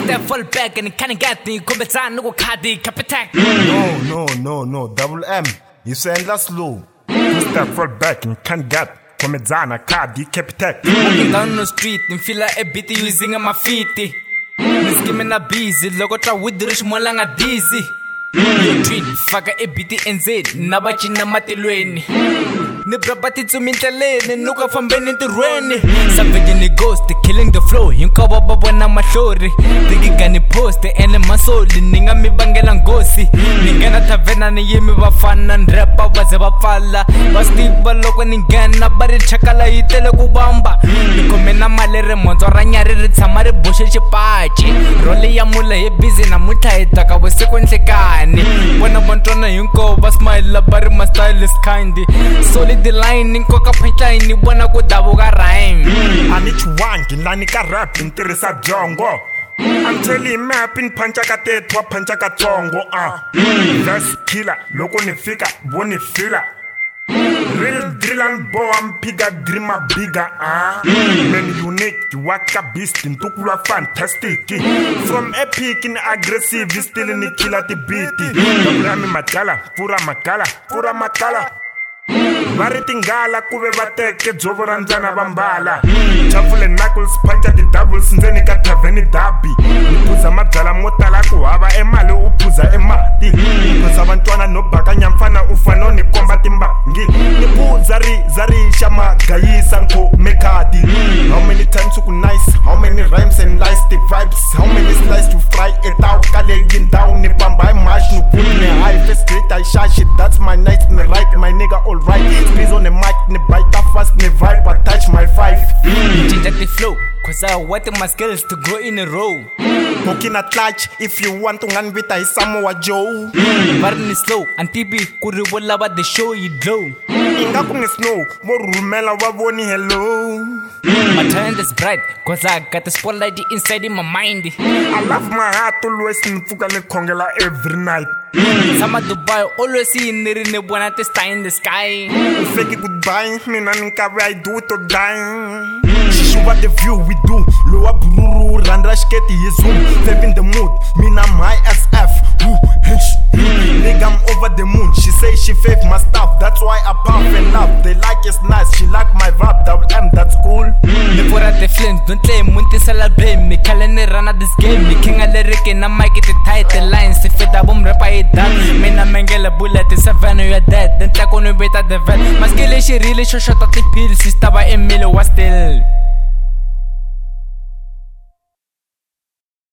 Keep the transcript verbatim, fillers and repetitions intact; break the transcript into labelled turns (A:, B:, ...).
A: step fall back and kinda get me kumbetsana ku khadi capital.
B: No, no, no, no, double M. You send us slow. Two step fall back and can't get komedzana khadi capital.
A: Walking down the street and feel a bit using my feet. This game na busy, logo tra with rich molanga dizzy. Twin, faka a bit N Z, nabachina matilweni. Ni brabati tsumindleleni nuka fambeni ntirhweni. Savage ni ghost killing the flow hinkwavo va vona mahlori tigiga ni post ene masoli ni nga mi vangela ngosi ni nghena thavena ni yimi vafana nrepa va ze va pfala va stiva loko ni nghena va ri chakala yi tele ku vamba ni khome na mali ri mondzo ra nyari ri tshama ri boxe xipaci role ya mula hi busy namuntlha hi taka vusiku nhlekani vona vantwana hinkwavo va smile va ri ma stylist kind solid line nkoka punchline vona ku davuka rhyme
B: a ni chiwangi lani ka rap ntirhisa byongo I'm telling map in pancha ka tetwa pancha ka tsongo ah that's killer loko ni fika boni fila real drill and bow I'm bigger dreamer bigger ah man unique waka beast ntukula fantastic from epic in aggressive still in killer the beat I'm matala pura makala pura makala Vari tingala kuve vateke dzovo ra ndzana va mbala Chafule knuckles puncha the doubles ndzeni ka taveni dabi Ni phuza mabyala mo tala ku hava emali u phuza emati Phuza vantwana no baka nyamfana u fano ni komba timbangi Ni phuza ri zarisha magayisa nkome khadi How many times you nice how many rhymes and lies the vibes how many slices to fry it out kale yin down ni pamba I mash no put me high first great I shash it that's my night me right my nigga all right Squeeze on the mic, ne bite fast, ne vibe, I touch my five.
A: Change the flow, cause I want my skills to go in a row.
B: Poking a clutch, if you want to run with I Samoa Joe.
A: Burn slow, and T B, could you will about the show you glow.
B: Inga kung snow, more rumela wavoni hello.
A: My talent is bright, cause I got the spotlight inside in my mind.
B: I love my heart always in Fukane Kongela every night.
A: Sama Dubai always see near the one at the star in the sky.
B: Fake it goodbye, me naninka I do it or die. She show what the view we do. Loa Bruru, Randrash Ketty is zoom. Fave in the mood, me na my S F. Ooh, nigga, I'm over the moon. She say she fave my stuff, that's why I puff and laugh. They like it's nice, she like my vibe. Double M, that's cool.
A: Before at the flames, don't play Munti Salabim. Me calling it run at this game. Me king a lyric and I make it tight the lines. If it a boom rap, I that. Me na mangela bullet is a van, you're dead. Then take on a bit at the vet. My skill is she really short at the pills. Sister by Emilio was still.